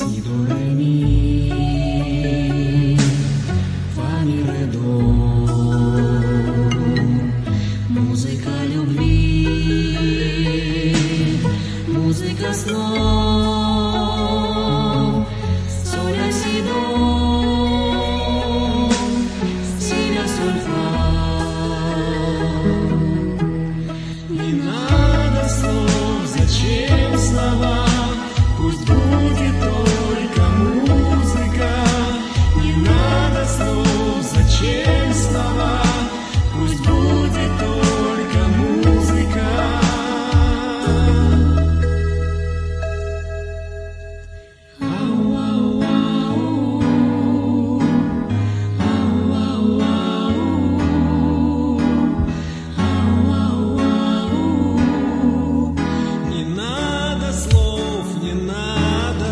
Си до ре ми, фа ми ре до. Музыка любви, музыка снов, соль ля си до, си ля соль фа. Не надо слов, зачем слова? Пусть будет только музыка. Не надо слов, зачем слова? Пусть будет только музыка. Не надо слов, не надо.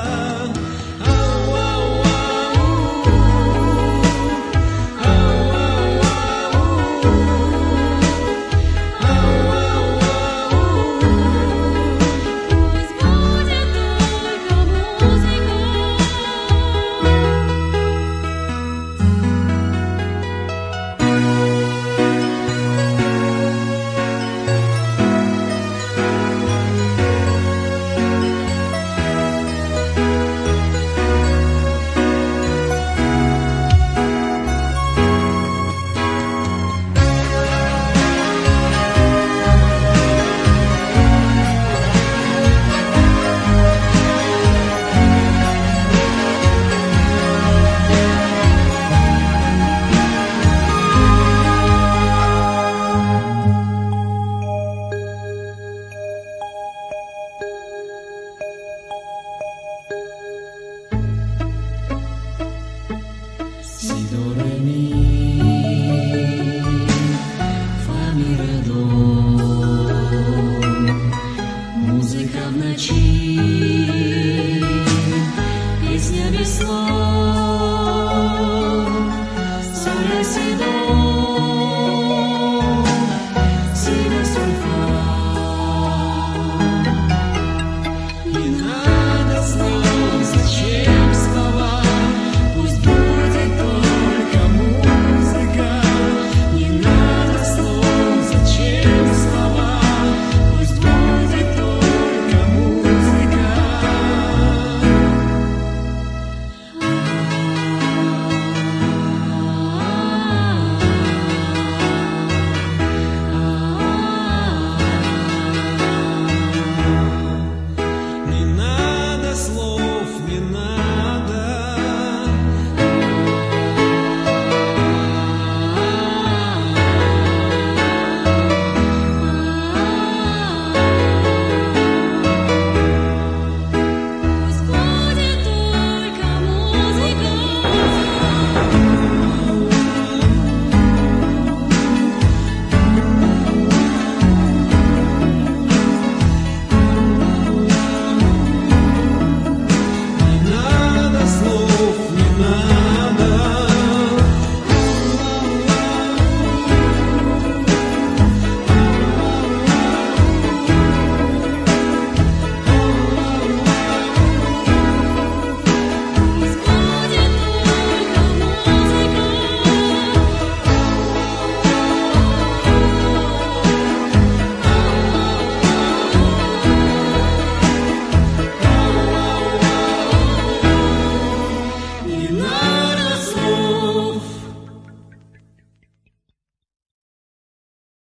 Си до ре ми, фа ми ре до. Музыка в ночи, песня без слов, соль ля си до.